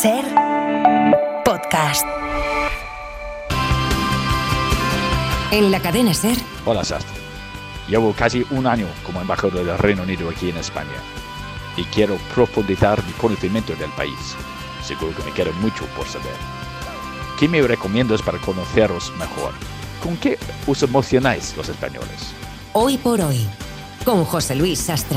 Ser podcast. En la cadena Ser. Hola, Sastre. Llevo casi un año como embajador del Reino Unido aquí en España y quiero profundizar mi conocimiento del país. Seguro que me queda mucho por saber. ¿Qué me recomiendas para conoceros mejor? ¿Con qué os emocionáis los españoles? Hoy por hoy, con José Luis Sastre.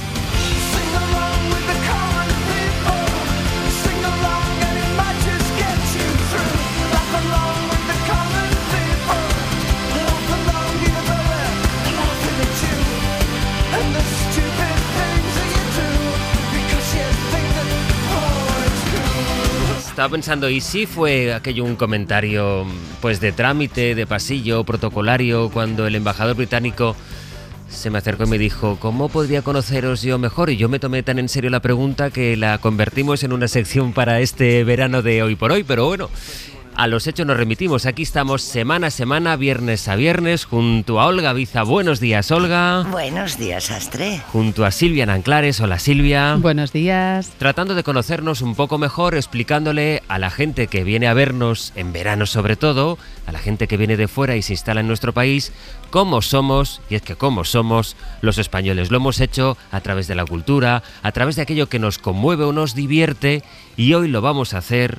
Estaba pensando, ¿y si fue aquello un comentario pues de trámite, de pasillo, protocolario, cuando el embajador británico se me acercó y me dijo, ¿cómo podría conoceros yo mejor? Y yo me tomé tan en serio la pregunta que la convertimos en una sección para este verano de Hoy por Hoy, pero bueno, a los hechos nos remitimos. Aquí estamos semana a semana, viernes a viernes, junto a Olga Biza. Buenos días, Olga. Buenos días, Sastre. Junto a Silvia Nanclares. Hola, Silvia. Buenos días. Tratando de conocernos un poco mejor, explicándole a la gente que viene a vernos, en verano sobre todo, a la gente que viene de fuera y se instala en nuestro país, cómo somos, y es que cómo somos los españoles. Lo hemos hecho a través de la cultura, a través de aquello que nos conmueve o nos divierte, y hoy lo vamos a hacer...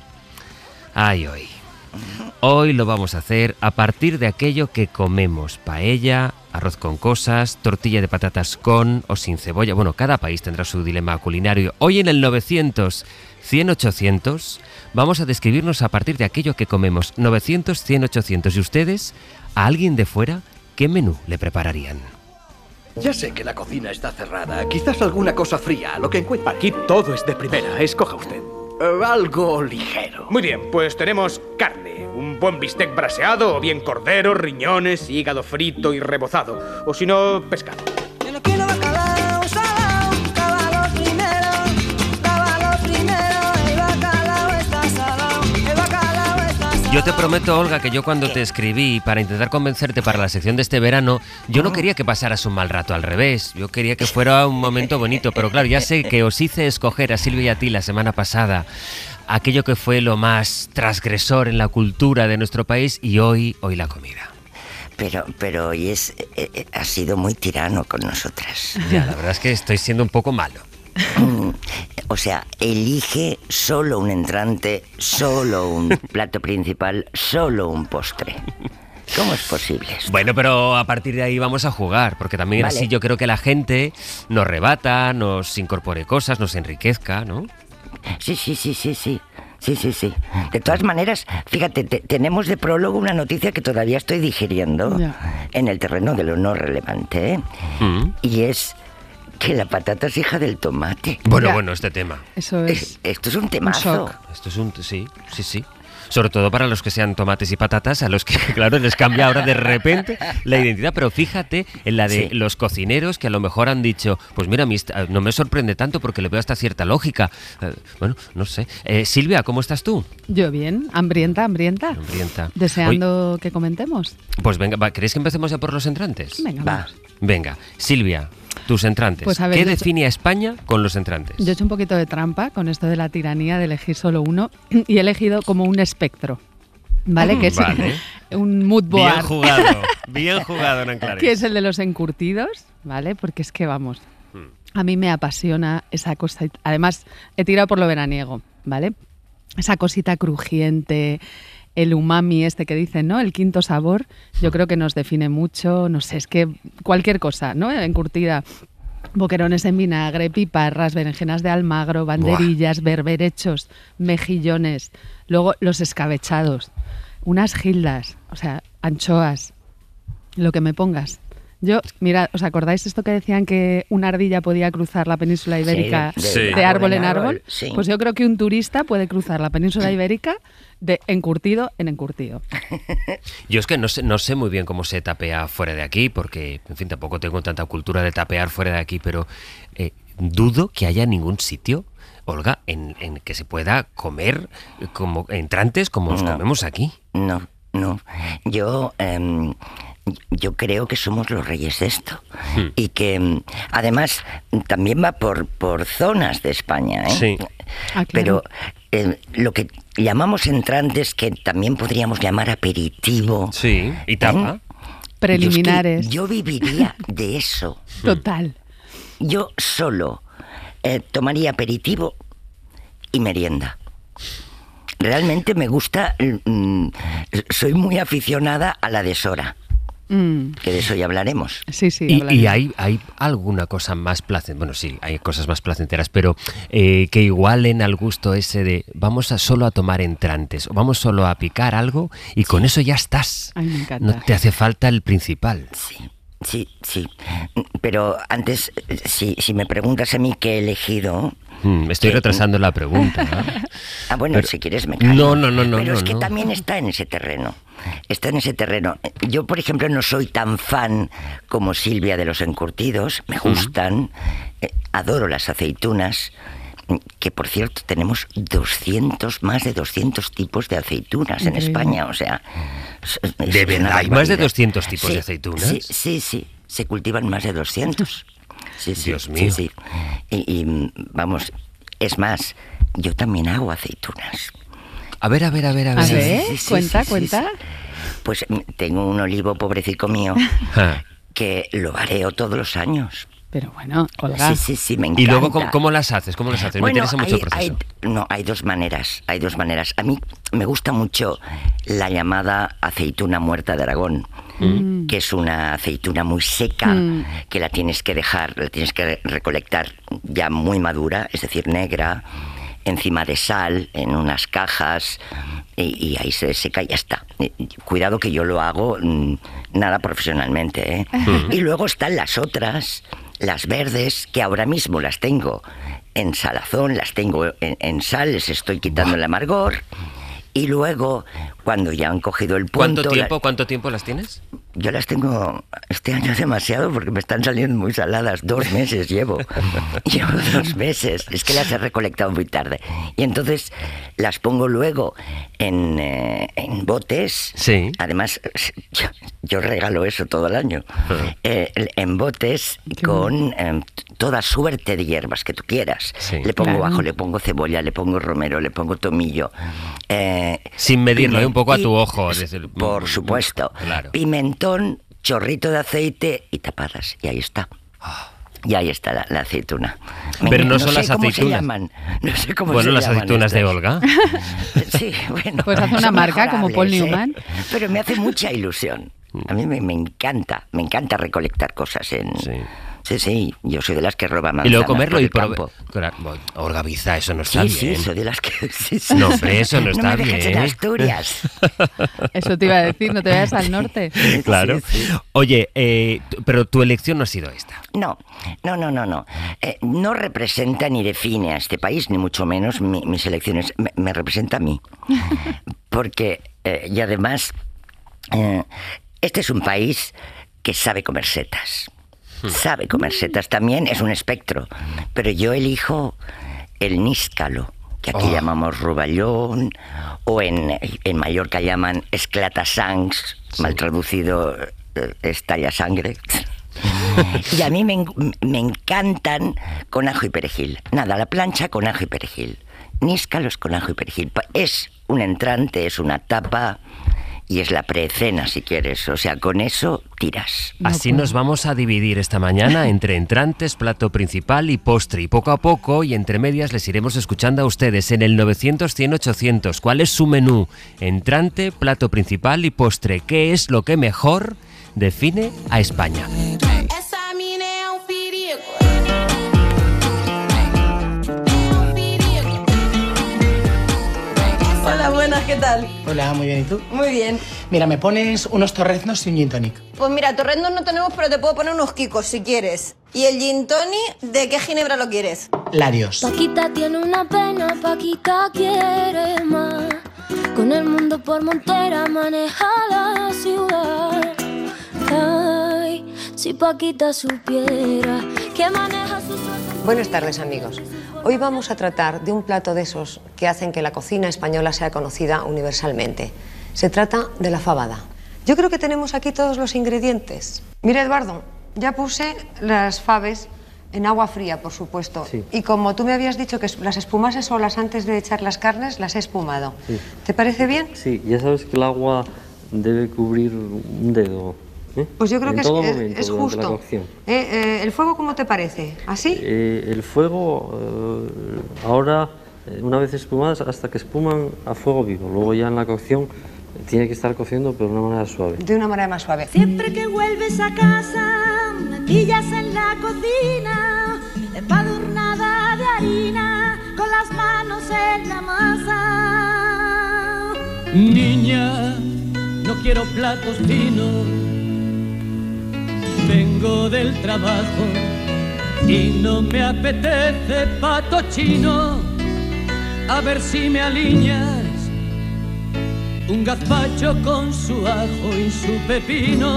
Hoy lo vamos a hacer a partir de aquello que comemos: paella, arroz con cosas, tortilla de patatas con o sin cebolla. Bueno, cada país tendrá su dilema culinario. Hoy en el 900 100 800 vamos a describirnos a partir de aquello que comemos. 900 100 800. ¿Y ustedes, a alguien de fuera, qué menú le prepararían? Ya sé que la cocina está cerrada. Quizás alguna cosa fría, lo que encuentre. Aquí todo es de primera, escoja usted. Algo ligero. Muy bien, pues tenemos carne, un buen bistec braseado, o bien cordero, riñones, hígado frito y rebozado, o si no, pescado. Yo te prometo, Olga, que yo cuando te escribí para intentar convencerte para la sección de este verano, yo no quería que pasaras un mal rato, al revés. Yo quería que fuera un momento bonito, pero claro, ya sé que os hice escoger a Silvia y a ti la semana pasada aquello que fue lo más transgresor en la cultura de nuestro país, y hoy la comida. Pero hoy ha sido muy tirano con nosotras. Ya, la verdad es que estoy siendo un poco malo. O sea, elige solo un entrante, solo un plato principal, solo un postre. ¿Cómo es posible esto? Bueno, pero a partir de ahí vamos a jugar, porque también vale. Así yo creo que la gente nos rebata, nos incorpore cosas, nos enriquezca, ¿no? Sí. De todas maneras, fíjate, tenemos de prólogo una noticia que todavía estoy digiriendo en el terreno de lo no relevante, ¿eh? Y es... que la patata es hija del tomate. Bueno, este tema. Eso es. Esto es un temazo. Esto es un... Sí. Sobre todo para los que sean tomates y patatas, a los que, claro, les cambia ahora de repente la identidad. Pero fíjate en la de los cocineros que a lo mejor han dicho, pues mira, no me sorprende tanto porque le veo hasta cierta lógica. Bueno, no sé. Silvia, ¿cómo estás tú? Yo bien, hambrienta. Deseando que comentemos. Pues venga, ¿queréis que empecemos ya por los entrantes? Venga, Silvia, tus entrantes. Pues a ver, ¿qué define a España con los entrantes? Yo he hecho un poquito de trampa con esto de la tiranía de elegir solo uno y he elegido como un espectro, ¿vale? Que es un mood board. Bien jugado, Nanclares. Que es el de los encurtidos, ¿vale? Porque es que, vamos, a mí me apasiona esa cosa. Además, he tirado por lo veraniego, ¿vale? Esa cosita crujiente... El umami este que dicen, ¿no? El quinto sabor, yo creo que nos define mucho, no sé, es que cualquier cosa, ¿no? Encurtida, boquerones en vinagre, piparras, berenjenas de Almagro, banderillas, berberechos, mejillones, luego los escabechados, unas gildas, o sea, anchoas, lo que me pongas. Yo, mirad, ¿os acordáis esto que decían que una ardilla podía cruzar la península ibérica de árbol en árbol? Sí. Pues yo creo que un turista puede cruzar la península ibérica de encurtido en encurtido. Yo es que no sé muy bien cómo se tapea fuera de aquí, porque, en fin, tampoco tengo tanta cultura de tapear fuera de aquí, pero dudo que haya ningún sitio, Olga, en que se pueda comer como entrantes como los comemos aquí. No. Yo creo que somos los reyes de esto. Y que además también va por zonas de España, ¿eh? Sí. Claro. Pero lo que llamamos entrantes, que también podríamos llamar aperitivo. Sí, y tapa. Preliminares. Yo viviría de eso. Total. Yo solo tomaría aperitivo y merienda. Realmente me gusta, soy muy aficionada a la deshora. Que de eso ya hablaremos. Sí, y hay alguna cosa más placentera. Bueno, sí, hay cosas más placenteras, pero que igualen al gusto ese de vamos solo a tomar entrantes, o vamos solo a picar algo y con eso ya estás. Ay, me encanta. No te hace falta el principal. Sí. Pero antes, si me preguntas a mí qué he elegido... Estoy retrasando la pregunta, ¿no? Bueno, pero, si quieres me callo. No. Pero es que también está en ese terreno. Está en ese terreno. Yo, por ejemplo, no soy tan fan como Silvia de los encurtidos. Me gustan. Adoro las aceitunas. Que, por cierto, tenemos más de 200 tipos de aceitunas en España. O sea... ¿De verdad hay más de 200 tipos de aceitunas? Sí. Se cultivan más de 200. Sí, Dios mío. Sí. Y vamos, es más, yo también hago aceitunas. A ver. A ver, cuenta. Pues tengo un olivo pobrecito mío que lo areo todos los años. Pero bueno, Olga. Sí, me encanta. ¿Y luego cómo las haces? Bueno, me interesa mucho el proceso. Hay dos maneras. A mí me gusta mucho la llamada aceituna muerta de Aragón, que es una aceituna muy seca, que la tienes que recolectar ya muy madura, es decir, negra, encima de sal, en unas cajas, y ahí se seca y ya está. Cuidado que yo lo hago nada profesionalmente, ¿eh? Y luego están las otras, las verdes, que ahora mismo las tengo en salazón, las tengo en sal, les estoy quitando el amargor. Y luego, cuando ya han cogido el punto... ¿Cuánto tiempo las tienes? Yo las tengo este año demasiado porque me están saliendo muy saladas. 2 meses llevo. Llevo 2 meses. Es que las he recolectado muy tarde. Y entonces las pongo luego en botes. Sí. Además, yo regalo eso todo el año. En botes con toda suerte de hierbas que tú quieras. Sí. Le pongo ajo, le pongo cebolla, le pongo romero, le pongo tomillo. Sin medirlo, un poco a tu ojo. Por supuesto. Claro. Pimentón, chorrito de aceite y tapadas. Y ahí está. Y ahí está la aceituna. Pero no son las aceitunas. Se llaman. No sé cómo se llaman. Las aceitunas de Olga. Sí, bueno. Pues hace una marca como Paul Newman. Pero me hace mucha ilusión. A mí me encanta recolectar cosas en... Sí, yo soy de las que roba manzanas. Y luego comerlo y campo. Olga Biza, eso no está bien. Sí, soy de las que... Sí. No, hombre, eso no está bien. No me dejes en Asturias. Eso te iba a decir, no te vayas al norte. Claro. Sí. Oye, pero tu elección no ha sido esta. No. No representa ni define a este país, ni mucho menos mis elecciones. Me representa a mí. Porque, y además, este es un país que sabe comer setas. Sabe comer setas también, es un espectro. Pero yo elijo el níscalo, que aquí llamamos ruballón, o en Mallorca llaman esclatasangs, mal traducido estalla sangre. Y a mí me encantan con ajo y perejil. Nada, la plancha con ajo y perejil. Níscalos con ajo y perejil. Es un entrante, es una tapa... Y es la precena, si quieres. O sea, con eso tiras. Así nos vamos a dividir esta mañana entre entrantes, plato principal y postre. Y poco a poco, y entre medias, les iremos escuchando a ustedes en el 900-100-800. ¿Cuál es su menú? Entrante, plato principal y postre. ¿Qué es lo que mejor define a España? Hola, buenas, ¿qué tal? Hola, muy bien, ¿y tú? Muy bien. Mira, me pones unos torreznos y un gin tonic. Pues mira, torreznos no tenemos, pero te puedo poner unos kikos si quieres. ¿Y el gin tonic, de qué ginebra lo quieres? Larios. Paquita tiene una pena, Paquita quiere más. Con el mundo por montera maneja la ciudad. Ay, si Paquita supiera que maneja sus... Buenas tardes, amigos. Hoy vamos a tratar de un plato de esos que hacen que la cocina española sea conocida universalmente. Se trata de la fabada. Yo creo que tenemos aquí todos los ingredientes. Mira, Eduardo, ya puse las faves En agua fría, por supuesto. Sí. Y como tú me habías dicho que las espumas solas antes de echar las carnes, las he espumado. Sí. ¿Te parece bien? Sí, ya sabes que el agua debe cubrir un dedo. Pues yo creo en que todo es momento, durante justo. la cocción. ¿El fuego cómo te parece? ¿Así? El fuego, ahora, una vez espumadas, hasta que espuman a fuego vivo. Luego ya en la cocción tiene que estar cociendo, pero de una manera suave. De una manera más suave. Siempre que vuelves a casa, me pillas en la cocina, empadurnada de harina, con las manos en la masa. Niña, no quiero platos finos, vengo del trabajo y no me apetece pato chino. A ver si me alineas un gazpacho con su ajo y su pepino.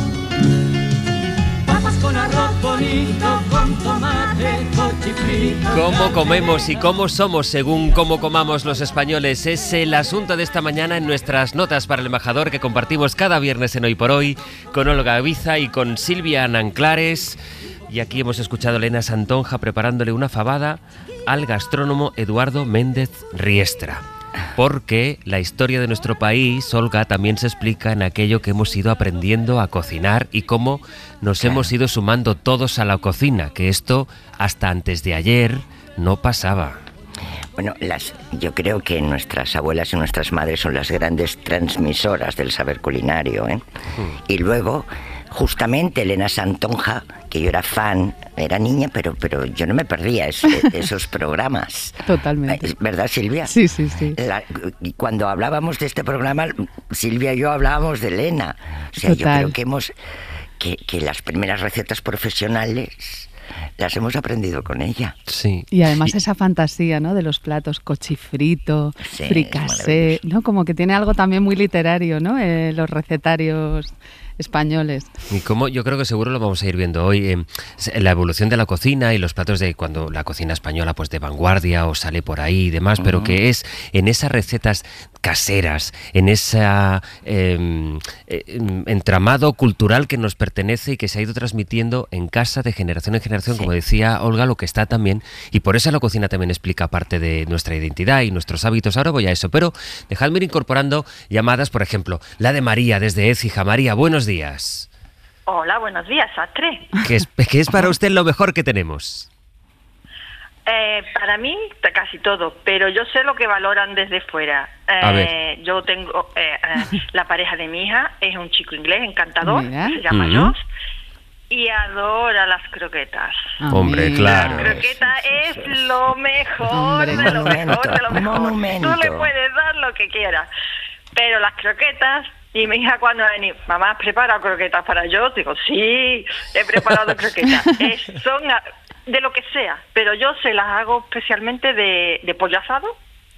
Papas con arroz bonito, con tomate, cochifrito. ¿Cómo comemos y cómo somos según cómo comamos los españoles? Es el asunto de esta mañana en nuestras notas para el embajador que compartimos cada viernes en Hoy por Hoy con Olga Aviza y con Silvia Ananclares. Y aquí hemos escuchado a Elena Santonja preparándole una fabada al gastrónomo Eduardo Méndez Riestra. Porque la historia de nuestro país, Olga, también se explica en aquello que hemos ido aprendiendo a cocinar y cómo nos hemos ido sumando todos a la cocina, que esto hasta antes de ayer no pasaba. Bueno, yo creo que nuestras abuelas y nuestras madres son las grandes transmisoras del saber culinario, ¿eh? Y luego, justamente Elena Santonja, que yo era fan, era niña, pero yo no me perdía esos programas. Totalmente. ¿Verdad, Silvia? Sí, sí, sí. Cuando hablábamos de este programa, Silvia y yo hablábamos de Elena. O sea, Total. yo creo que las primeras recetas profesionales las hemos aprendido con ella. Sí. Y además esa fantasía, ¿no? De los platos cochifrito, Sí, fricassé, ¿no? Como que tiene algo también muy literario, ¿no? Los recetarios españoles. Y como yo creo que seguro lo vamos a ir viendo hoy, la evolución de la cocina y los platos de cuando la cocina española pues de vanguardia o sale por ahí y demás, pero que es en esas recetas caseras, en ese entramado cultural que nos pertenece y que se ha ido transmitiendo en casa de generación en generación, como decía Olga, lo que está también, y por eso la cocina también explica parte de nuestra identidad y nuestros hábitos. Ahora voy a eso, pero dejadme ir incorporando llamadas, por ejemplo, la de María desde Écija. María, buenos días. Hola, buenos días, Sastre. ¿Qué es para usted lo mejor que tenemos? Para mí, casi todo, pero yo sé lo que valoran desde fuera. A ver. Yo tengo la pareja de mi hija, es un chico inglés encantador, Mira. se llama Josh, y adora las croquetas. Hombre, claro. La croqueta es lo mejor, Hombre, de lo mejor, de lo mejor. monumento. Tú le puedes dar lo que quieras, pero las croquetas... Y mi hija cuando viene, mamá, ¿has preparado croquetas para yo? Digo, sí, he preparado croquetas. Son de lo que sea, pero yo se las hago especialmente de pollo asado.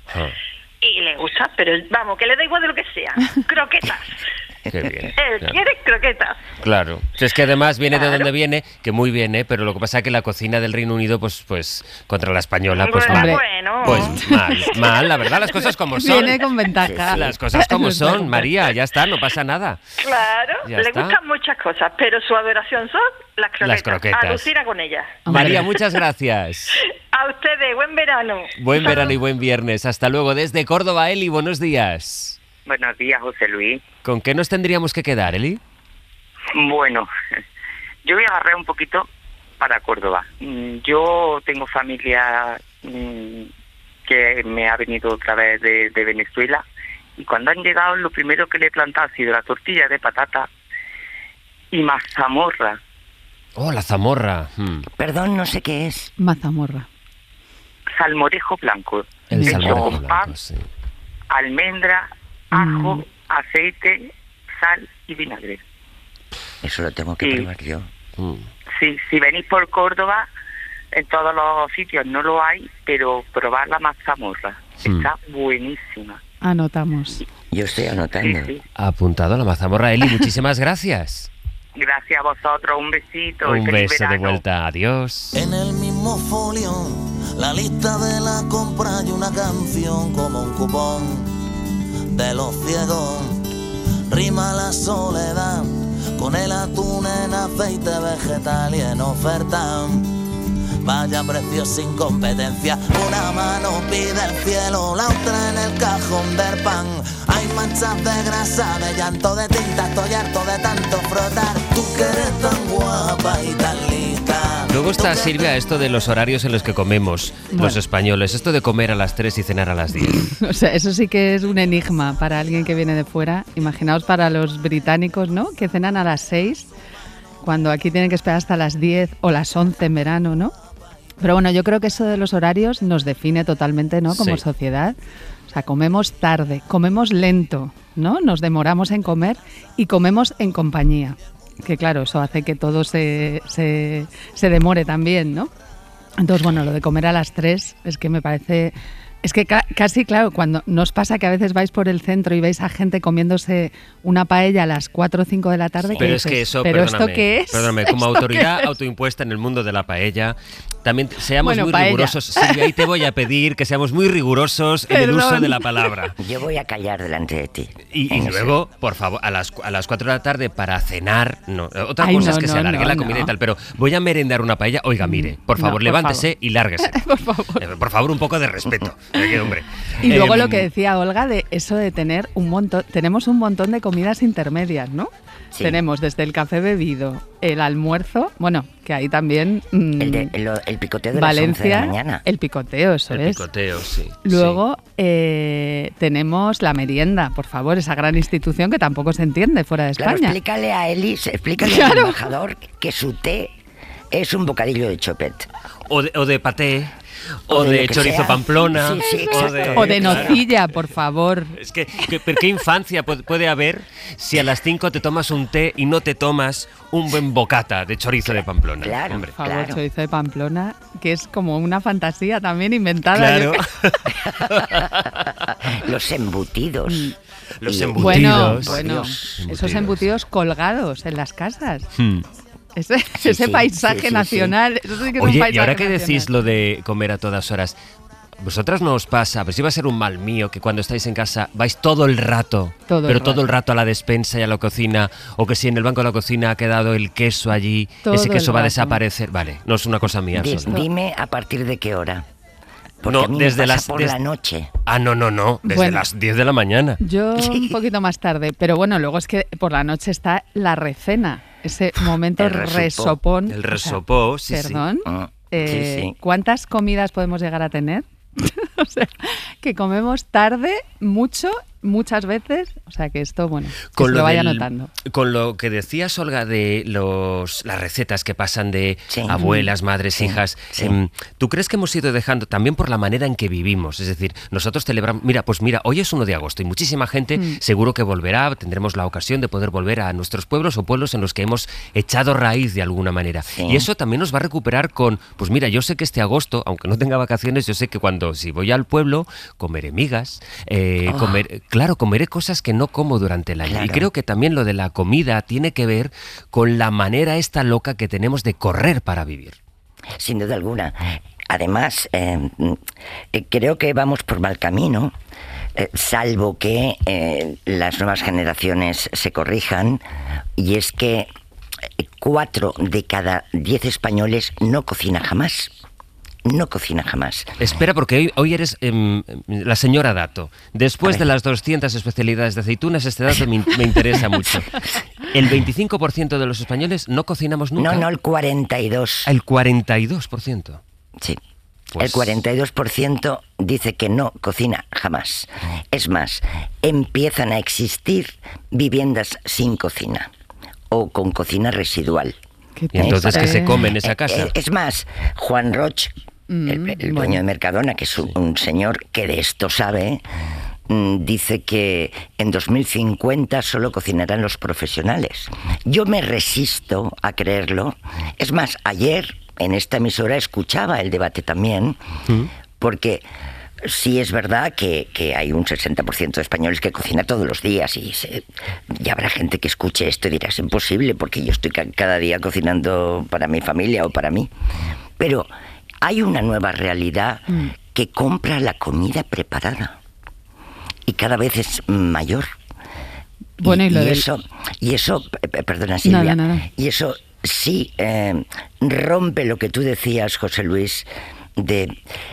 Y le gusta, pero vamos, que le da igual de lo que sea. Croquetas. Qué bien. Él quiere croquetas. Claro. Es que además viene de donde viene, que muy bien, pero lo que pasa es que la cocina del Reino Unido, pues contra la española, pues Bueno, mal. Pues mal, la verdad, las cosas como son. Viene con ventaja. Las cosas como son, María, ya está, no pasa nada. Claro, Ya le está. gustan muchas cosas, pero su adoración son las croquetas. Las croquetas. Alucina con ellas. María, muchas gracias. A ustedes, buen verano. Buen verano y buen viernes. Hasta luego. Desde Córdoba, Eli, buenos días. Buenos días, José Luis. ¿Con qué nos tendríamos que quedar, Eli? Bueno, yo voy a agarrar un poquito para Córdoba. Yo tengo familia que me ha venido otra vez de Venezuela, y cuando han llegado lo primero que le he plantado ha sido la tortilla de patata y mazamorra. Oh, la zamorra. Perdón, no sé qué es. Mazamorra. Salmorejo blanco. El hecho salmorejo con blanco, pan, sí. almendra, ajo, aceite, sal y vinagre. Eso lo tengo que probar yo. Sí, si venís por Córdoba, en todos los sitios no lo hay, pero probar la mazamorra. Está buenísima. Anotamos. Yo estoy anotando. Sí. Apuntado a la mazamorra, Eli, muchísimas gracias. Gracias a vosotros, un besito. y Un feliz beso de verano. vuelta, adiós. En el mismo folio, la lista de la compra y una canción como un cupón de los ciegos. Rima la soledad con el atún en aceite vegetal y en oferta. vaya precio sin competencia. Una mano pide el cielo, la otra en el cajón del pan. Hay manchas de grasa, de llanto, de tinta, estoy harto de tanto frotar. Tú que eres tan guapa y tan lista. Luego está, Silvia, esto de los horarios en los que comemos los españoles. Esto de comer a las 3 y cenar a las 10. O sea, eso sí que es un enigma para alguien que viene de fuera. Imaginaos para los británicos, ¿no? Que cenan a las 6, cuando aquí tienen que esperar hasta las 10 o las 11 en verano, ¿no? Pero bueno, yo creo que eso de los horarios nos define totalmente, ¿no? Como sociedad. O sea, comemos tarde, comemos lento, ¿no? Nos demoramos en comer y comemos en compañía. Que claro, eso hace que todo se demore también, ¿no? Entonces, bueno, lo de comer a las 3 es que me parece... Es que casi, claro, cuando nos pasa que a veces vais por el centro y veis a gente comiéndose una paella a las 4 o 5 de la tarde... Pero dices, es que eso, ¿pero perdóname, esto qué es? Perdóname, como ¿Esto autoridad qué es? autoimpuesta en el mundo de la paella, también seamos muy paella. rigurosos. Silvia, ahí te voy a pedir que seamos muy rigurosos en el uso de la palabra. Yo voy a callar delante de ti. Y luego, por favor, a las 4 de la tarde para cenar, no. Otra Ay, cosa no, es que se no, alargue no, la comida no. y tal, pero voy a merendar una paella. Oiga, mire, por favor, por levántese favor. y lárguese. Por favor, un poco de respeto. Hombre. Y luego lo que decía Olga de eso de tener un montón, tenemos un montón de comidas intermedias, ¿no? Sí. Tenemos desde el café bebido, el almuerzo, bueno, que ahí también... el picoteo de Valencia, las 11 de la mañana. El picoteo, eso El es. picoteo, sí. Luego tenemos la merienda, por favor, esa gran institución que tampoco se entiende fuera de España. Claro, explícale a Elis, explícale al embajador que su té es un bocadillo de chopet. O de paté. O de chorizo Pamplona. Sí, sí, O de nocilla, por favor. Es que ¿pero qué infancia puede haber si a las 5 te tomas un té y no te tomas un buen bocata de chorizo de Pamplona? Claro, hombre. Por favor, chorizo de Pamplona, que es como una fantasía también inventada. Claro. Los embutidos. Los Bueno, embutidos. esos embutidos colgados en las casas. Hmm. Ese paisaje nacional. Eso sí que es un Oye, paisaje y ahora que nacional. decís lo de comer a todas horas, ¿vosotras no os pasa, pues iba a ser un mal mío, que cuando estáis en casa vais todo el rato, todo el rato a la despensa y a la cocina, o que si en el banco de la cocina ha quedado el queso allí, Todo ese queso el va a rato. desaparecer? Vale, no es una cosa mía. solo. Dime a partir de qué hora. Porque No, a mí desde me pasa las por la noche. Ah, no, desde Bueno. las 10 de la mañana. Yo un poquito más tarde, pero bueno, luego es que por la noche está la recena, ese momento El resopó. resopón. El O sea, resopó, sí, sí. Perdón, sí. ¿cuántas comidas podemos llegar a tener? O sea, que comemos tarde, mucho, muchas veces. O sea, que esto, bueno, que se lo vaya notando. Con lo que decías, Olga, de las recetas que pasan de abuelas, madres, hijas, ¿tú crees que hemos ido dejando también por la manera en que vivimos? Es decir, nosotros celebramos... Mira, hoy es 1 de agosto y muchísima gente seguro que volverá, tendremos la ocasión de poder volver a nuestros pueblos o pueblos en los que hemos echado raíz de alguna manera. Y eso también nos va a recuperar con... Pues mira, yo sé que este agosto, aunque no tenga vacaciones, yo sé que si voy al pueblo, comeré migas, comeré cosas que no como durante el año. Claro. Y creo que también lo de la comida tiene que ver con la manera esta loca que tenemos de correr para vivir. Sin duda alguna. Además, creo que vamos por mal camino, salvo que las nuevas generaciones se corrijan, y es que 4 de cada 10 españoles no cocina jamás. No cocina jamás. Espera, porque hoy eres la señora Dato. Después de las 200 especialidades de aceitunas, este dato me interesa mucho. El 25% de los españoles no cocinamos nunca. No, el 42%. El 42%. Sí. Pues... El 42% dice que no cocina jamás. Es más, empiezan a existir viviendas sin cocina o con cocina residual. ¿Y entonces qué se come en esa casa? Es más, Juan Roch, el dueño de Mercadona, que es un señor que de esto sabe, dice que en 2050 solo cocinarán los profesionales. Yo me resisto a creerlo. Es más, ayer en esta emisora escuchaba el debate también, porque sí es verdad que hay un 60% de españoles que cocina todos los días y habrá gente que escuche esto y dirá, es imposible porque yo estoy cada día cocinando para mi familia o para mí. Pero hay una nueva realidad que compra la comida preparada y cada vez es mayor. Bueno, y eso, perdona Silvia, nada. y eso sí, rompe lo que tú decías, José Luis, de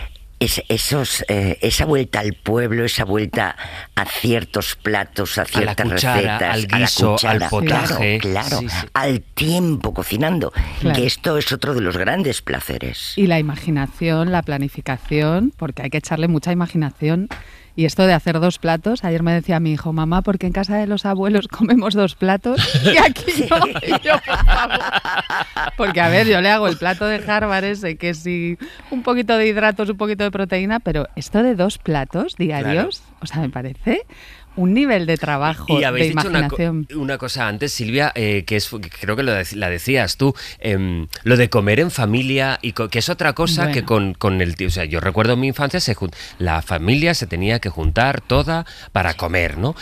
esa vuelta al pueblo, esa vuelta a ciertos platos, a ciertas cuchara, recetas, al guiso, a la cuchara, al potaje. claro, Sí, sí. al tiempo cocinando, Claro. que esto es otro de los grandes placeres. Y la imaginación, la planificación, porque hay que echarle mucha imaginación. Y esto de hacer 2 platos, ayer me decía mi hijo, mamá, porque en casa de los abuelos comemos 2 platos y aquí no. Y yo, por favor. Porque, a ver, yo le hago el plato de Harvard ese, que sí, un poquito de hidratos, un poquito de proteína, pero esto de 2 platos diarios, o sea, me parece un nivel de trabajo, Y habéis de dicho imaginación. una cosa antes, Silvia, que creo que la decías tú, lo de comer en familia, y que es otra cosa Bueno. que con el tío. O sea, yo recuerdo en mi infancia, la familia se tenía que juntar toda para comer, ¿no?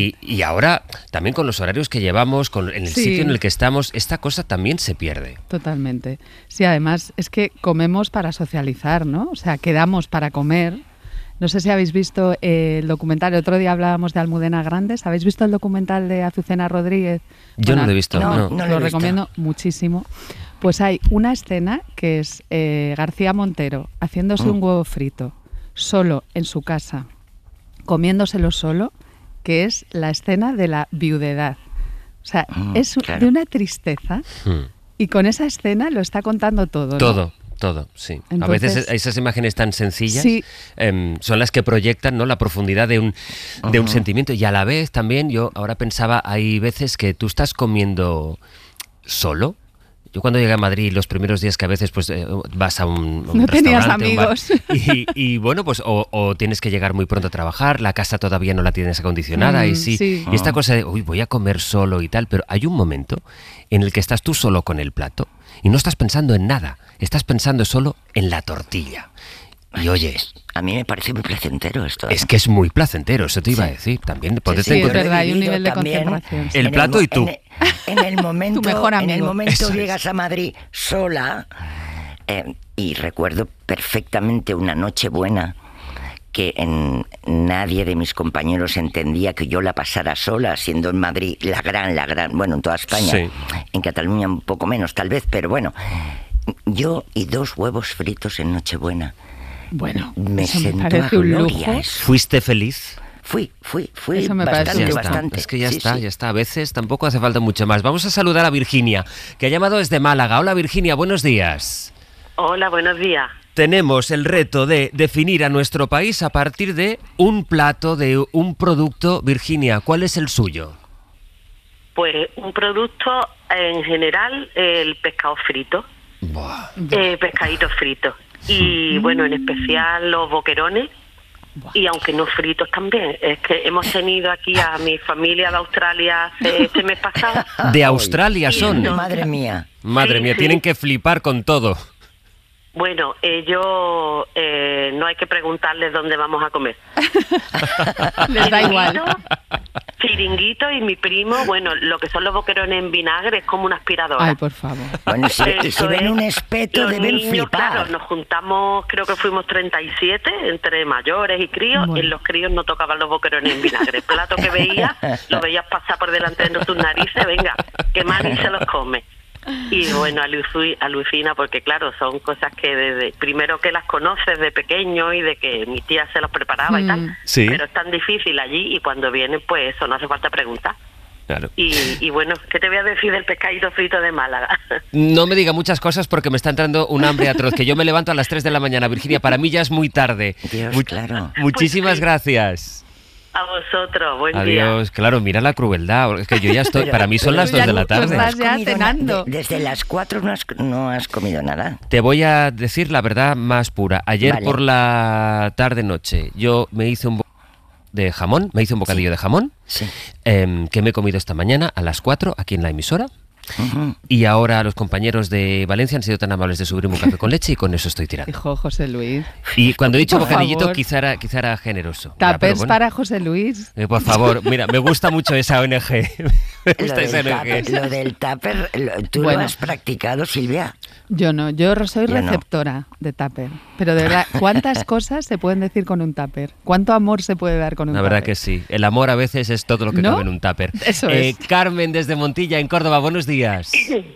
Y ahora, también con los horarios que llevamos, en el Sí. sitio en el que estamos, esta cosa también se pierde. Totalmente. Sí, además es que comemos para socializar, ¿no? O sea, quedamos para comer. No sé si habéis visto el documental, el otro día hablábamos de Almudena Grandes. ¿Habéis visto el documental de Azucena Rodríguez? Yo no lo he visto, no. No lo he Lo visto. recomiendo muchísimo. Pues hay una escena que es García Montero haciéndose un huevo frito, solo en su casa, comiéndoselo solo, que es la escena de la viudedad. O sea, es claro. de una tristeza, y con esa escena lo está contando todo, ¿no? Todo, sí. Entonces, a veces esas imágenes tan sencillas Sí. son las que proyectan, ¿no?, la profundidad de un sentimiento. Y a la vez también, yo ahora pensaba, hay veces que tú estás comiendo solo. Yo cuando llegué a Madrid, los primeros días que a veces pues vas a un No tenías restaurante, un bar, amigos. y bueno, pues o tienes que llegar muy pronto a trabajar, la casa todavía no la tienes acondicionada, y sí. y esta cosa de, uy, voy a comer solo y tal, pero hay un momento en el que estás tú solo con el plato y no estás pensando en nada, estás pensando solo en la tortilla. Y oye, A mí me parece muy placentero esto. es que es muy placentero, eso te iba a decir también. Podés Sí, es encontrar verdad, hay un vivido nivel de también concentración. el plato y tú. En el momento, Tu mejor en el amigo. momento Eso es. llegas a Madrid sola, y recuerdo perfectamente una noche buena que nadie de mis compañeros entendía que yo la pasara sola, siendo en Madrid la gran, bueno, en toda España, Sí. en Cataluña un poco menos tal vez, pero bueno, yo y 2 huevos fritos en Nochebuena. Bueno, Me eso me sentó a parece un gloria lujo. eso. ¿Fuiste feliz? Fui Eso me parece bastante, un lujo. bastante. Es que ya Sí, está, sí. ya está. A veces tampoco hace falta mucho más. Vamos a saludar a Virginia, que ha llamado desde Málaga. Hola Virginia, buenos días. Hola, buenos días. Tenemos el reto de definir a nuestro país a partir de un plato, de un producto. Virginia, ¿cuál es el suyo? Pues un producto en general, el pescado frito, pescaditos fritos. Y bueno, en especial los boquerones, y aunque no fritos también. Es que hemos tenido aquí a mi familia de Australia este mes pasado. De Australia son. Madre mía. Madre Sí, mía, sí. tienen que flipar con todo. Bueno, ellos no hay que preguntarles dónde vamos a comer. Les da igual. Chiringuito y mi primo, bueno, lo que son los boquerones en vinagre es como una aspiradora. Ay, por favor. Bueno, y si Eso ven es. un espeto Los deben niños, flipar. claro, nos juntamos, creo que fuimos 37, entre mayores y críos. Bueno. En los críos no tocaban los boquerones en vinagre. El plato que veías, lo veías pasar por delante de tus narices, venga, que Mani se los come. Y bueno, alucina, porque claro, son cosas que desde primero que las conoces de pequeño y de que mi tía se los preparaba y tal, Sí. pero es tan difícil allí, y cuando vienen, pues eso, no hace falta preguntar. Claro. Y bueno, ¿qué te voy a decir del pescadito frito de Málaga? No me diga muchas cosas porque me está entrando un hambre atroz, que yo me levanto a las 3 de la mañana, Virginia, para mí ya es muy tarde. Dios, claro. Muchísimas gracias. A vosotros, buen día. Adiós. Claro, mira la crueldad, es que yo ya estoy, para mí son las 2 de la tarde. estás ya Comido cenando. Desde las 4 no has comido nada. Te voy a decir la verdad más pura. Ayer Vale. por la tarde-noche yo me hice un bocadillo de jamón, Sí. que me he comido esta mañana a las 4 aquí en la emisora. Y ahora los compañeros de Valencia han sido tan amables de subirme un café con leche y con eso estoy tirando. Dijo José Luis. Y cuando he dicho Por bocadillito, favor. quizá era generoso. Ya, pero Tapers bueno. para José Luis. Por favor, mira, me gusta mucho esa ONG. Me Lo gusta esa del, ONG. tupper, lo del tupper, ¿tú Bueno. lo has practicado, Silvia? Yo no, yo soy Yo no. receptora de tupper. Pero de verdad, ¿cuántas cosas se pueden decir con un tupper? ¿Cuánto amor se puede dar con un La tupper? verdad que sí. El amor a veces es todo lo que ¿No? cabe en un tupper. Eso es. Carmen desde Montilla, en Córdoba, buenos días.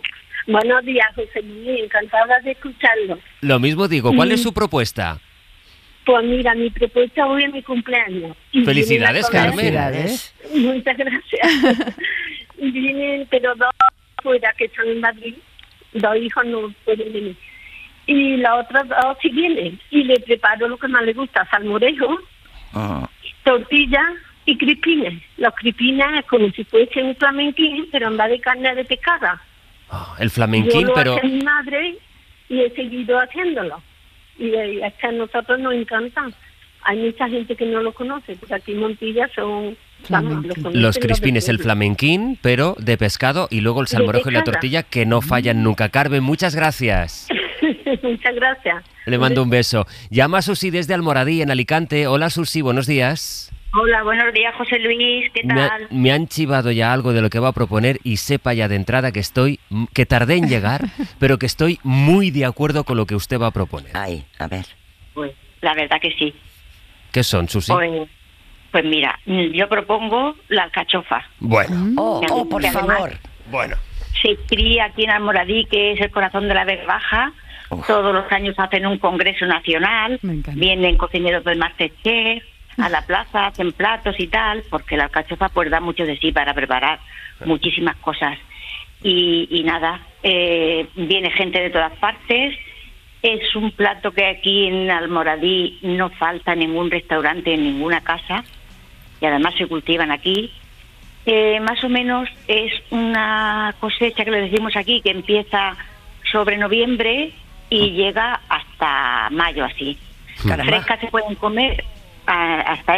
Buenos días, José Luis, encantada de escucharlo. Lo mismo digo, ¿cuál es su propuesta? Pues mira, mi propuesta hoy es mi cumpleaños. Felicidades, Carmen. Felicidades. Muchas gracias. Vienen, pero dos fuera que están en Madrid, 2 hijos no pueden venir. Y las otras 2 sí vienen. Y le preparo lo que más le gusta, salmorejo, tortilla y crepines. Los crepines es como si fuese un flamenquín, pero en vez de carne de pescada. El flamenquín, yo lo pero... hace mi madre y he seguido haciéndolo. Y es que a nosotros nos encanta. Hay mucha gente que no lo conoce, porque aquí en Montilla son... Vamos, Los crispines, el flamenquín, pero de pescado, y luego el salmorejo y la tortilla, que no fallan nunca. Carmen, muchas gracias. Muchas gracias. Le mando un beso. Llama a Susi desde Almoradí, en Alicante. Hola, Susi, buenos días. Hola, buenos días, José Luis, ¿qué tal? Me han chivado ya algo de lo que va a proponer y sepa ya de entrada que tardé en llegar, pero que estoy muy de acuerdo con lo que usted va a proponer. Ay, a ver. Pues la verdad que sí. ¿Qué son, Susi? Pues mira, yo propongo la alcachofa. Bueno. Por favor. Bueno. Se cría aquí en Almoradí, que es el corazón de la Vega Baja. Todos los años hacen un congreso nacional. Vienen cocineros del MasterChef a la plaza, hacen platos y tal, porque la alcachofa pues da mucho de sí para preparar muchísimas cosas. Y nada, viene gente de todas partes. Es un plato que aquí en Almoradí no falta en ningún restaurante, en ninguna casa, y además se cultivan aquí. Más o menos es una cosecha que le decimos aquí, que empieza sobre noviembre y llega hasta mayo, así. Frescas se pueden comer hasta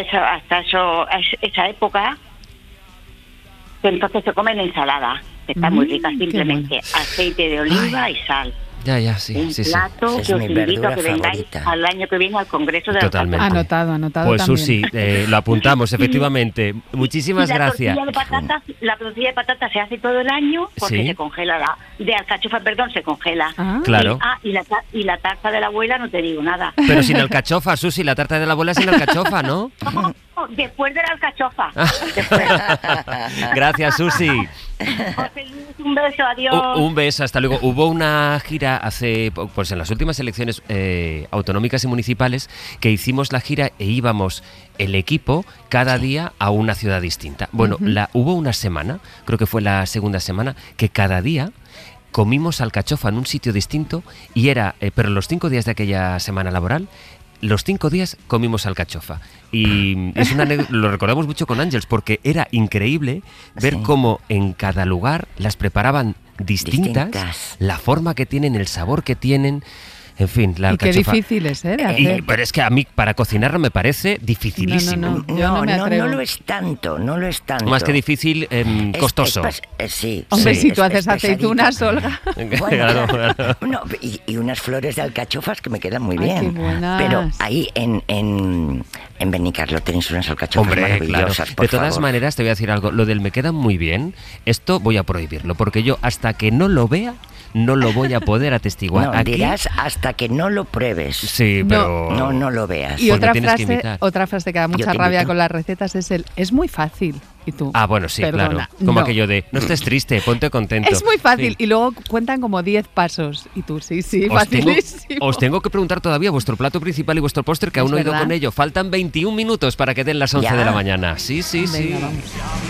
esa época, que entonces se come en ensalada, que está muy rica, simplemente aceite de oliva y sal. Ya, sí. Un plato que os invito a que vengáis al año que viene al Congreso de Totalmente. Anotado Pues también. Susi, lo apuntamos, efectivamente. Muchísimas gracias. La tortilla de patata se hace todo el año porque Sí. se congela, de alcachofa, perdón, se congela. Claro. Y la tarta de la abuela no te digo nada. Pero sin alcachofa, Susi, la tarta de la abuela sin alcachofa, ¿no? Después de la alcachofa. Gracias, Susi. Un beso, adiós. Un beso, hasta luego. Hubo una gira pues en las últimas elecciones autonómicas y municipales, que hicimos la gira e íbamos el equipo cada día a una ciudad distinta. Bueno, hubo una semana, creo que fue la segunda semana, que cada día comimos alcachofa en un sitio distinto y pero los 5 días de aquella semana laboral, los 5 días comimos alcachofa. Y es lo recordamos mucho con Ángeles, porque era increíble ver cómo en cada lugar las preparaban distintas, la forma que tienen, el sabor que tienen. En fin, la alcachofa. Y qué difíciles, de hacer. Pero es que a mí, para cocinarlo, me parece dificilísimo. No lo es tanto, no lo es tanto. Más que difícil, costoso. Sí. Hombre, sí, si tú haces aceitunas, Olga. Claro. No, y unas flores de alcachofas que me quedan muy Ay, bien. qué buenas. Pero ahí en Benicarló tenéis unas alcachofas maravillosas, claro. De todas maneras, te voy a decir algo. Lo del me quedan muy bien, esto voy a prohibirlo, porque yo hasta que no lo vea, no lo voy a poder atestiguar. No, aquí dirás hasta que no lo pruebes. Sí, pero... No lo veas. Y otra frase que da mucha rabia con las recetas es muy fácil. ¿Y tú? Bueno, sí, Perdona, claro. Como no. aquello de, no estés triste, ponte contento. Es muy fácil. Sí. Y luego cuentan como 10 pasos. Y tú, sí, facilísimo. Os tengo que preguntar todavía vuestro plato principal y vuestro póster, que aún no he ido con ello. Faltan 21 minutos para que den las 11 de la mañana. Sí. Venga, vamos.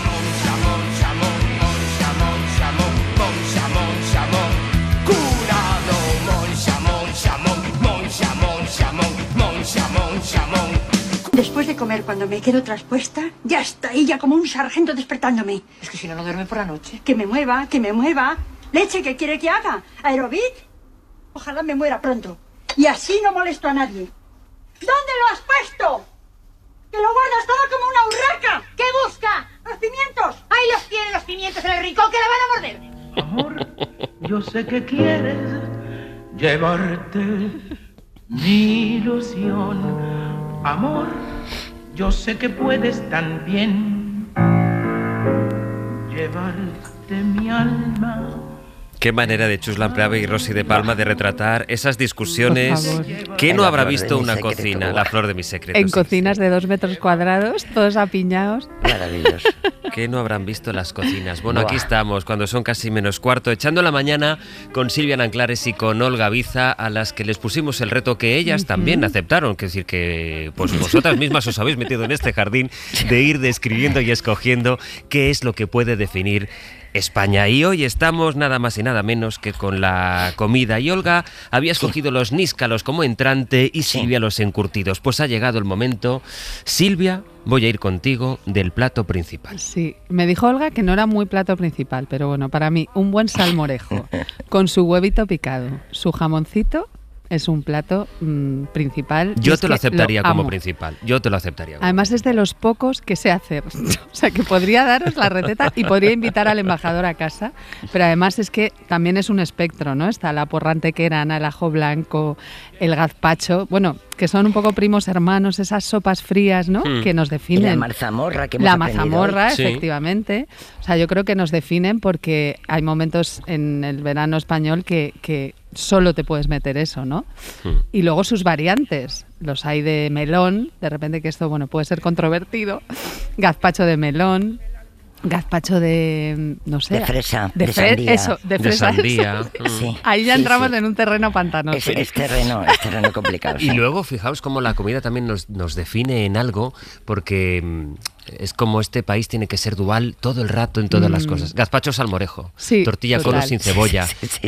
Después de comer, cuando me quedo traspuesta, ya está ella como un sargento despertándome. Es que si no duerme por la noche. Que me mueva. Leche, ¿qué quiere que haga? ¿Aerobic? Ojalá me muera pronto. Y así no molesto a nadie. ¿Dónde lo has puesto? ¡Que lo guardas todo como una urraca! ¿Qué busca? ¡Los pimientos! ¡Ahí los tiene los pimientos en el rincón, que la van a morder! Amor, yo sé que quieres llevarte mi ilusión. Amor, yo sé que puedes también llevarte mi alma Qué manera de Chus Lamprave y Rosy de Palma de retratar esas discusiones. ¿Qué no habrá visto una cocina? La flor de mis secretos. En cocinas de 2 metros cuadrados, todos apiñados. Maravilloso. ¿Qué no habrán visto las cocinas? Bueno, aquí estamos, cuando son casi menos cuarto, echando la mañana con Silvia Nanclares y con Olga Biza, a las que les pusimos el reto que ellas también aceptaron. Es decir, que pues vosotras mismas os habéis metido en este jardín de ir describiendo y escogiendo qué es lo que puede definir España. Y hoy estamos nada más y nada menos que con la comida. Y Olga había escogido los níscalos como entrante y Silvia los encurtidos. Pues ha llegado el momento. Silvia, voy a ir contigo del plato principal. Sí, me dijo Olga que no era muy plato principal, pero bueno, para mí un buen salmorejo con su huevito picado, su jamoncito, es un plato principal. Yo te lo aceptaría como principal. Yo te lo aceptaría. Además es de los pocos que sé hacer. O sea, que podría daros la receta y podría invitar al embajador a casa. Pero además es que también es un espectro, ¿no? Está la porra antequerana, el ajo blanco, el gazpacho. Bueno, que son un poco primos hermanos, esas sopas frías, ¿no? Que nos definen. Y la marzamorra que hemos aprendido mazamorra, hoy. Efectivamente. O sea, yo creo que nos definen porque hay momentos en el verano español que solo te puedes meter eso, ¿no? Y luego sus variantes. Los hay de melón, de repente que esto, bueno, puede ser controvertido. Gazpacho de melón, gazpacho de, no sé... De fresa, de sandía. Eso, de fresa. De sandía. Sí, ahí ya sí, entramos en un terreno pantanoso. Es terreno complicado. Y luego, fijaos cómo la comida también nos define en algo, porque es como este país tiene que ser dual todo el rato en todas las cosas. Gazpacho salmorejo, tortilla con o sin cebolla.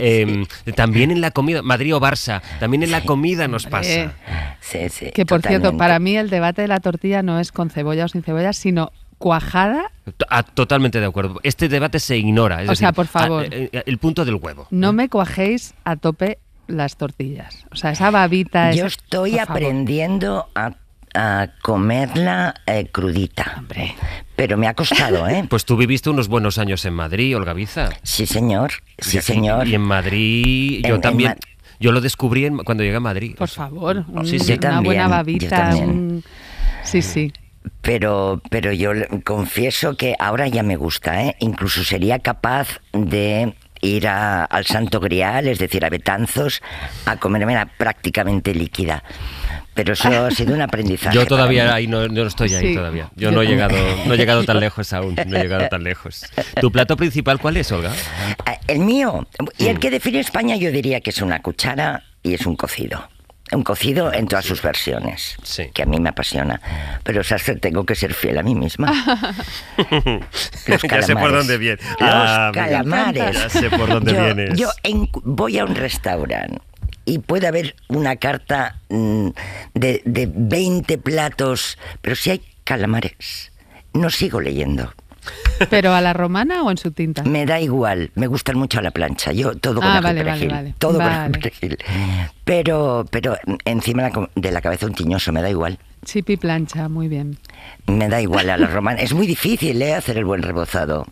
También en la comida, Madrid o Barça, también en la comida nos pasa. Que por cierto, para mí el debate de la tortilla no es con cebolla o sin cebolla, sino cuajada. Totalmente de acuerdo. Este debate se ignora. Es decir, sea, por favor. El punto del huevo. No me cuajéis a tope las tortillas. O sea, esa babita... Yo estoy aprendiendo a comerla crudita. Hombre. Pero me ha costado, ¿eh? Pues tú viviste unos buenos años en Madrid, Olga Biza. Sí, señor. Sí, señor. Y en Madrid yo también... Yo lo descubrí cuando llegué a Madrid. Por favor, una también, buena babita. Sí. Pero yo confieso que ahora ya me gusta, ¿eh? Incluso sería capaz de ir al Santo Grial, es decir, a Betanzos, a comérmela prácticamente líquida. Pero eso ha sido un aprendizaje. Yo todavía ahí no estoy ahí todavía. Yo no he llegado tan lejos aún. No he llegado tan lejos. ¿Tu plato principal cuál es, Olga? El mío. Y el que define España yo diría que es una cuchara y es un cocido. Un cocido en todas sus versiones, que a mí me apasiona. Pero tengo que ser fiel a mí misma. Los calamares. Ya sé por dónde viene. Los calamares. Ya sé por dónde vienes. Yo voy a un restaurante y puede haber una carta de 20 platos, pero si hay calamares, no sigo leyendo. ¿Pero a la romana o en su tinta? Me da igual, me gustan mucho a la plancha. Yo todo con el perejil, todo con el perejil. Pero encima de la cabeza un tiñoso, me da igual. Chip y plancha, muy bien. Me da igual a la romana. Es muy difícil hacer el buen rebozado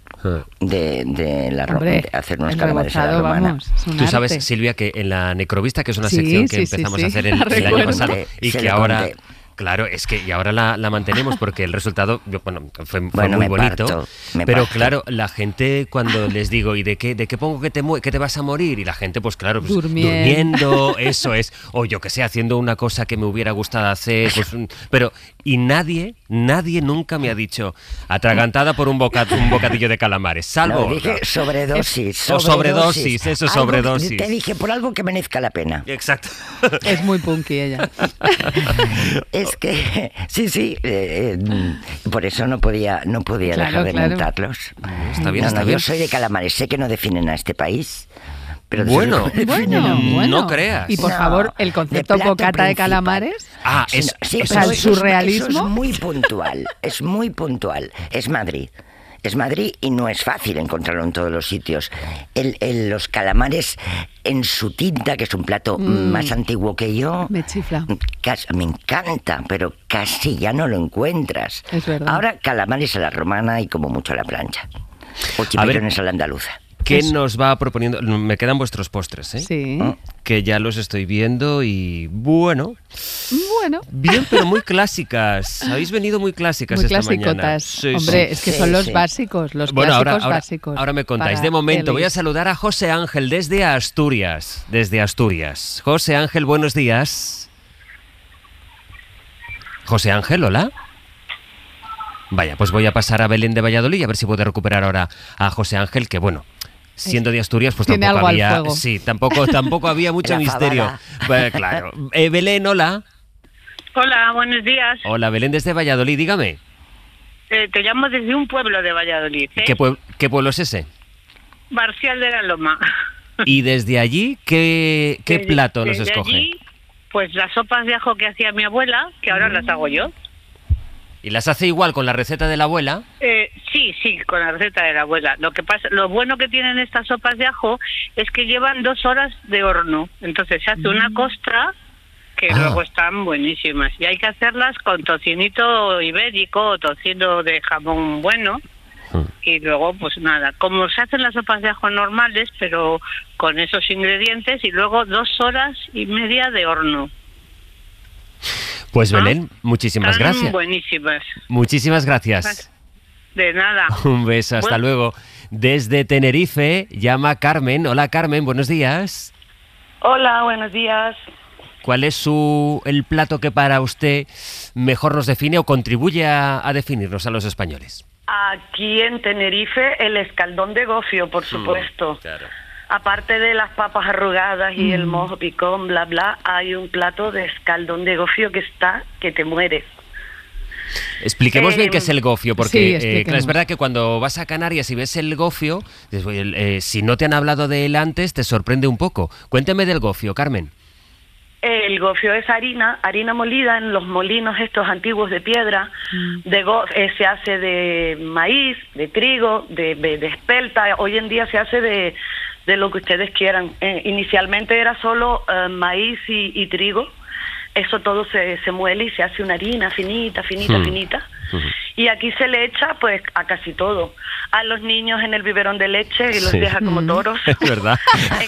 de la romana, hacer unos calamares a la romana. Vamos, tú sabes, Silvia, que en la Necrovista, que es una sección que empezamos a hacer el año pasado y que ahora... Claro, es que y ahora la mantenemos porque el resultado fue muy bonito. Pero claro, la gente cuando les digo, ¿y de qué pongo que te vas a morir? Y la gente, pues claro, pues, durmiendo, eso es. O yo que sé, haciendo una cosa que me hubiera gustado hacer. Pues, pero, y nadie nunca me ha dicho atragantada por un bocadillo de calamares. Salvo. No, dije sobredosis. Sobredosis, eso, sobredosis. Te dije por algo que merezca la pena. Exacto. Es muy punky ella. Es que sí, por eso no podía dejar de montarlos. Está bien. Yo soy de calamares, sé que no definen a este país, pero bueno, no creas. Y por favor, el concepto bocata de calamares, el surrealismo, eso es muy puntual, es Madrid. Es Madrid y no es fácil encontrarlo en todos los sitios. Los calamares en su tinta, que es un plato más antiguo que yo... Me chifla. Me encanta, pero casi ya no lo encuentras. Es verdad. Ahora calamares a la romana y como mucho a la plancha. O chipillones a la andaluza. ¿Qué nos va proponiendo? Me quedan vuestros postres, ¿eh? Sí. Que ya los estoy viendo y bueno. Bien, pero muy clásicas. Habéis venido muy clásicas esta mañana. Sí, hombre, es que son los básicos, los clásicos básicos. Ahora me contáis. De momento voy a saludar a José Ángel desde Asturias. José Ángel, buenos días. José Ángel, hola. Vaya, pues voy a pasar a Belén de Valladolid a ver si puedo recuperar ahora a José Ángel, que bueno, siendo de Asturias, pues tampoco había. Sí, tampoco había mucho misterio. Pues, claro. Belén, hola. Hola, buenos días. Hola, Belén desde Valladolid, dígame. Te llamo desde un pueblo de Valladolid. ¿Qué pueblo es ese? Barcial de la Loma. Y desde allí, ¿qué plato nos escoge? Allí, pues las sopas de ajo que hacía mi abuela, que ahora las hago yo. ¿Y las hace igual con la receta de la abuela? Sí, con la receta de la abuela. Lo bueno que tienen estas sopas de ajo es que llevan 2 horas de horno. Entonces se hace una costra que luego están buenísimas. Y hay que hacerlas con tocinito ibérico o tocino de jamón bueno. Y luego, pues nada, como se hacen las sopas de ajo normales, pero con esos ingredientes, y luego 2 horas y media de horno. Pues Belén, muchísimas gracias. Buenísimas. Muchísimas gracias. De nada. Un beso, hasta luego. Desde Tenerife llama Carmen. Hola Carmen, buenos días. Hola, buenos días. ¿Cuál es el plato que para usted mejor nos define o contribuye a definirnos a los españoles? Aquí en Tenerife el escaldón de gofio, por supuesto. Claro. Aparte de las papas arrugadas y el mojo picón, bla, bla, hay un plato de escaldón de gofio que te mueres. Expliquemos bien qué es el gofio, porque claro, es verdad que cuando vas a Canarias y ves el gofio, si no te han hablado de él antes, te sorprende un poco. Cuénteme del gofio, Carmen. El gofio es harina molida en los molinos estos antiguos de piedra. Se hace de maíz, de trigo, de espelta. Hoy en día se hace de lo que ustedes quieran. Inicialmente era solo maíz y trigo. Eso todo se muele y se hace una harina finita. Y aquí se le echa pues a casi todo. A los niños en el biberón de leche y los deja como toros. Es verdad.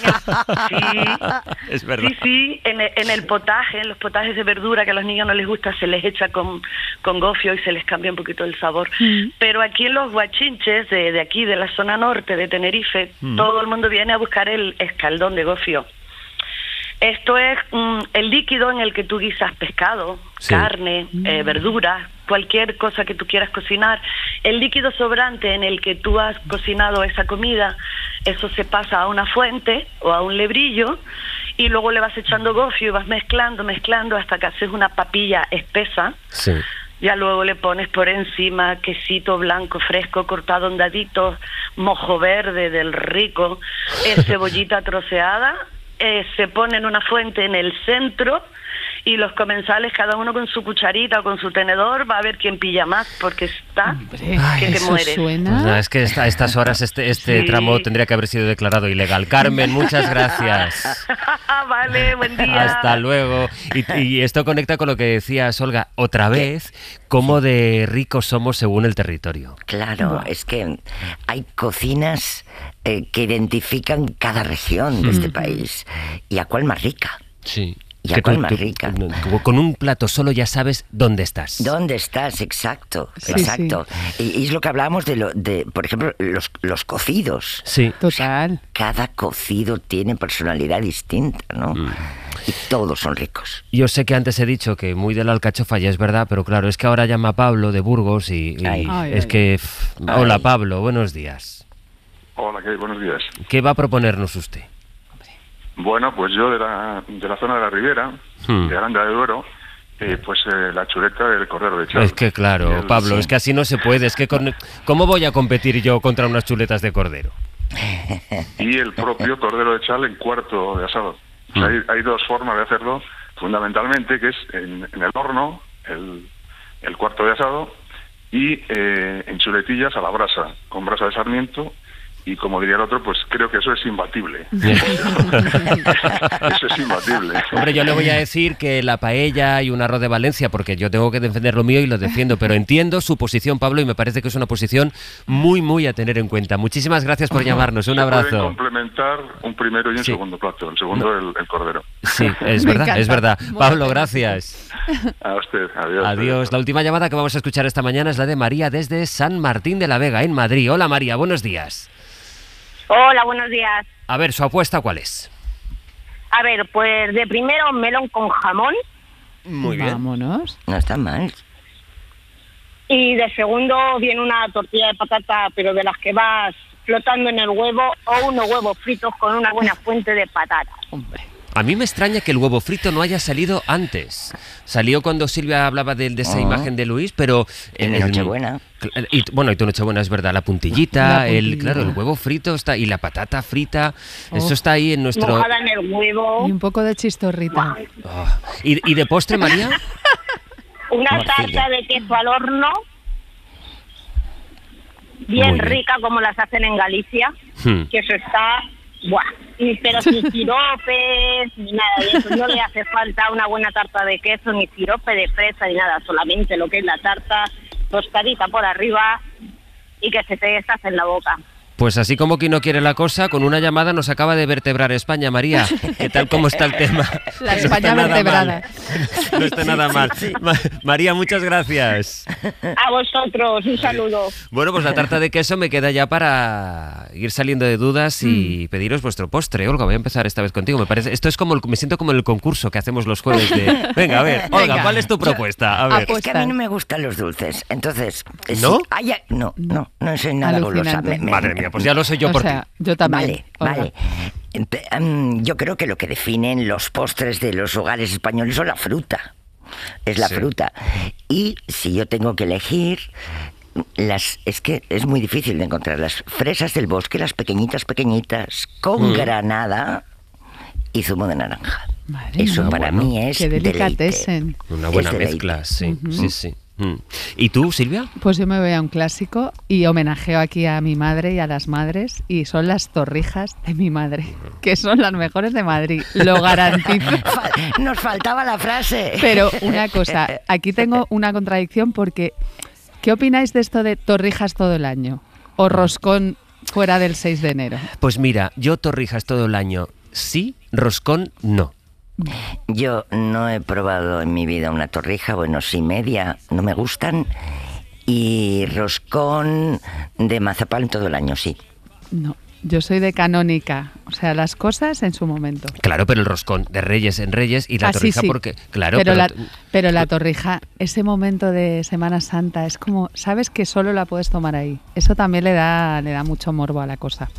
Es verdad. Sí, en el potaje, en los potajes de verdura que a los niños no les gusta, se les echa con gofio y se les cambia un poquito el sabor. Pero aquí en los guachinches de aquí, de la zona norte de Tenerife, todo el mundo viene a buscar el escaldón de gofio. Esto es el líquido en el que tú guisas pescado, carne, verduras, cualquier cosa que tú quieras cocinar. El líquido sobrante en el que tú has cocinado esa comida, eso se pasa a una fuente o a un lebrillo y luego le vas echando gofio y vas mezclando hasta que haces una papilla espesa. Sí. Ya luego le pones por encima quesito blanco fresco cortado en daditos, mojo verde del rico, cebollita troceada. Se pone en una fuente en el centro y los comensales, cada uno con su cucharita o con su tenedor, va a ver quién pilla más, porque está que te mueres. Suena. Pues nada, es que a estas horas este tramo tendría que haber sido declarado ilegal. Carmen, muchas gracias. Vale, buen día. Hasta luego. Y esto conecta con lo que decías, Olga, otra vez, cómo de ricos somos según el territorio. Claro, es que hay cocinas que identifican cada región de este país. ¿Y a cuál más rica? Sí. ¿Y a cuál más rica? Con un plato solo ya sabes dónde estás. ¿Dónde estás? Exacto, exacto. Sí. Y es lo que hablábamos de por ejemplo, los cocidos. Sí. Total. Cada cocido tiene personalidad distinta, ¿no? Y todos son ricos. Yo sé que antes he dicho que muy de la alcachofa ya es verdad, pero claro, es que ahora llama Pablo de Burgos y que... Hola, Pablo, buenos días. Hola, buenos días. ¿Qué va a proponernos usted? Bueno, pues yo de la zona de la Ribera, de Aranda de Duero, la chuleta del cordero de Chal. Es que claro, Pablo, es que así no se puede. Es que ¿cómo voy a competir yo contra unas chuletas de cordero? Y el propio cordero de Chal en cuarto de asado. O sea, hay 2 formas de hacerlo, fundamentalmente, que es en el horno, el cuarto de asado, y en chuletillas a la brasa, con brasa de sarmiento y como diría el otro, pues creo que eso es imbatible. Eso es imbatible. Hombre, yo le voy a decir que la paella y un arroz de Valencia, porque yo tengo que defender lo mío y lo defiendo, pero entiendo su posición, Pablo, y me parece que es una posición muy, muy a tener en cuenta. Muchísimas gracias por llamarnos, un abrazo. Se pueden complementar un primero y un segundo plato, el segundo el cordero. Sí, es verdad, es verdad. Pablo, gracias. A usted, adiós. Adiós. La última llamada que vamos a escuchar esta mañana es la de María desde San Martín de la Vega, en Madrid. Hola María, buenos días. Hola, buenos días. A ver, ¿su apuesta cuál es? A ver, pues de primero melón con jamón. Muy bien. Vámonos. No está mal. Y de segundo viene una tortilla de patata, pero de las que vas flotando en el huevo, o unos huevos fritos con una buena fuente de patata. Hombre. A mí me extraña que el huevo frito no haya salido antes. Salió cuando Silvia hablaba de esa imagen de Luis, pero... En Nochebuena. Y tu Nochebuena es verdad, la puntillita, claro, el huevo frito está y la patata frita, eso está ahí en nuestro... Mojada en el huevo. Y un poco de chistorrita. Oh. ¿Y de postre, María? Una tarta de queso al horno, bien rica como las hacen en Galicia, que eso está... Buah, pero sin siropes ni nada de eso. No le hace falta una buena tarta de queso, ni sirope de fresa, ni nada. Solamente lo que es la tarta tostadita por arriba y que se te deshace en la boca. Pues así como quien no quiere la cosa, con una llamada nos acaba de vertebrar España, María. ¿Qué tal cómo está el tema? La España vertebrada. No está nada mal. María, muchas gracias. A vosotros, un saludo. Bueno, pues la tarta de queso me queda ya para ir saliendo de dudas y pediros vuestro postre. Olga, voy a empezar esta vez contigo. Me parece, esto es como me siento como el concurso que hacemos los jueves de... Venga, a ver, Olga, ¿cuál es tu propuesta? A ver. Es que a mí no me gustan los dulces, entonces... ¿No? No soy nada golosa. Madre mía, pues ya lo soy yo por ti. Yo también. Vale. Yo creo que lo que definen los postres de los hogares españoles son la fruta. Es la fruta. Y si yo tengo que elegir, es que es muy difícil de encontrar. Las fresas del bosque, las pequeñitas, con granada y zumo de naranja. Eso para mí es qué delicatessen. Una buena mezcla, sí. ¿Y tú, Silvia? Pues yo me voy a un clásico y homenajeo aquí a mi madre y a las madres, y son las torrijas de mi madre, que son las mejores de Madrid, lo garantizo. Nos faltaba la frase. Pero una cosa, aquí tengo una contradicción porque ¿qué opináis de esto de torrijas todo el año? ¿O roscón fuera del 6 de enero? Pues mira, yo torrijas todo el año sí, roscón no. Yo no he probado en mi vida una torrija, bueno, sí, media, no me gustan. Y roscón de mazapán todo el año, sí. No, yo soy de canónica, o sea, las cosas en su momento. Claro, pero el roscón de Reyes en Reyes y la torrija porque... Claro, pero la torrija, ese momento de Semana Santa, es como, sabes que solo la puedes tomar ahí. Eso también le da mucho morbo a la cosa.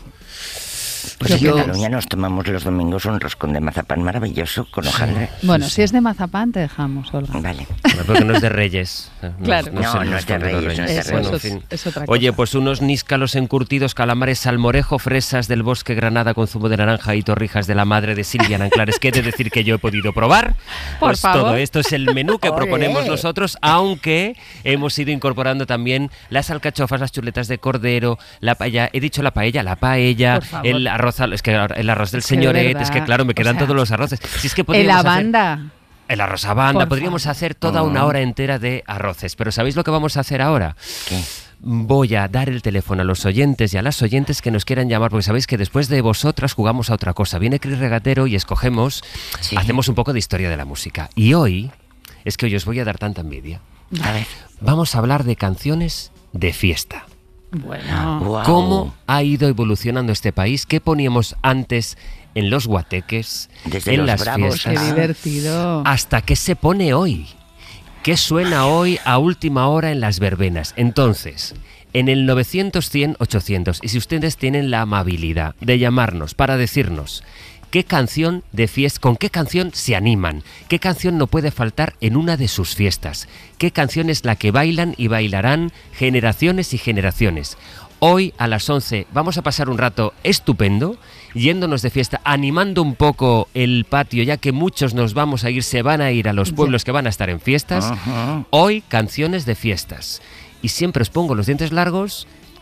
Pues en Cataluña nos tomamos los domingos un roscón de mazapán maravilloso con hojaldre. Bueno, si es de mazapán te dejamos, Olga. Vale. Porque no es de Reyes. Claro. No es de Reyes. Bueno, en fin. Es otra cosa. Oye, pues unos níscalos encurtidos, calamares, salmorejo, fresas del bosque, granada con zumo de naranja y torrijas de la madre de Silvia Nanclares. ¿Qué he de decir que yo he podido probar? Pues todo esto es el menú que proponemos nosotros, aunque hemos ido incorporando también las alcachofas, las chuletas de cordero, la paella, he dicho la paella, el arroz, es que el arroz del señoret, es que claro, me quedan todos los arroces. Si es que el abanda. El arroz abanda, podríamos hacer toda una hora entera de arroces, pero ¿sabéis lo que vamos a hacer ahora? ¿Qué? Voy a dar el teléfono a los oyentes y a las oyentes que nos quieran llamar, porque sabéis que después de vosotras jugamos a otra cosa. Viene Cris Regatero y escogemos, hacemos un poco de historia de la música. Y hoy, es que hoy os voy a dar tanta envidia. A ver. Vamos a hablar de canciones de fiesta. Bueno, ¿cómo ha ido evolucionando este país? ¿Qué poníamos antes en los guateques, desde en los las bravos, fiestas? Qué divertido. ¿Hasta qué se pone hoy? ¿Qué suena hoy a última hora en las verbenas? Entonces, en el 900 100 800, y si ustedes tienen la amabilidad de llamarnos para decirnos qué canción de fiesta, con qué canción se animan, qué canción no puede faltar en una de sus fiestas, qué canción es la que bailan y bailarán generaciones y generaciones. Hoy a las 11 vamos a pasar un rato estupendo, yéndonos de fiesta, animando un poco el patio, ya que muchos se van a ir a los pueblos que van a estar en fiestas. Hoy canciones de fiestas. Y siempre os pongo los dientes largos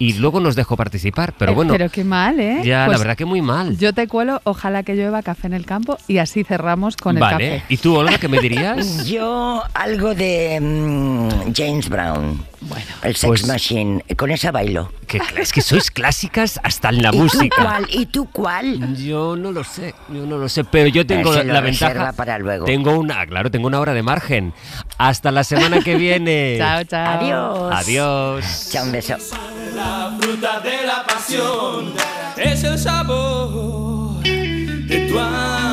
y luego nos dejó participar, pero bueno. Pero qué mal, ¿eh? Ya, pues la verdad que muy mal. Yo te cuelo, ojalá que llueva café en el campo y así cerramos con el café. Vale, ¿y tú, Olga, qué me dirías? Yo algo de James Brown. Bueno, el Sex Machine, con esa bailo. Es que sois clásicas hasta en la música. ¿Y tú cuál? Yo no lo sé, pero yo tengo la ventaja. Para luego. Tengo una hora de margen. Hasta la semana que viene. Chao, chao. Adiós. Chao, un beso. La fruta de la pasión es el sabor de tu amor.